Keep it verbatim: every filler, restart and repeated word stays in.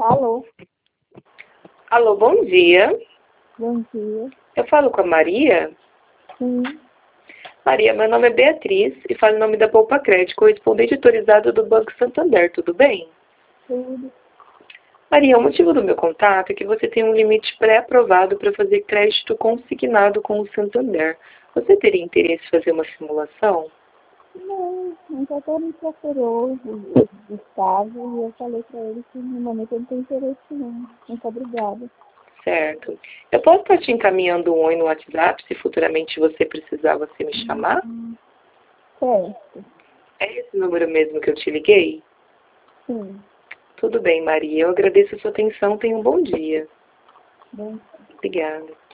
Alô, Alô, bom dia. bom dia. Eu falo com a Maria. Sim, Maria, meu nome é Beatriz e falo em nome da Poupa Crédito, correspondente autorizado do Banco Santander, tudo bem? tudo. Maria, o motivo do meu contato é que você tem um limite pré-aprovado para fazer crédito consignado com o Santander. Você teria interesse em fazer uma simulação? Não, um doutor me procurou o Gustavo e eu falei pra ele que no momento eu não tenho interesse não. Muito obrigada. Certo. Eu posso estar te encaminhando um oi no WhatsApp, se futuramente você precisar, você me chamar? Certo, É esse número mesmo que eu te liguei? sim. Tudo bem, Maria. Eu agradeço a sua atenção. Tenha um bom dia. Bom Obrigada.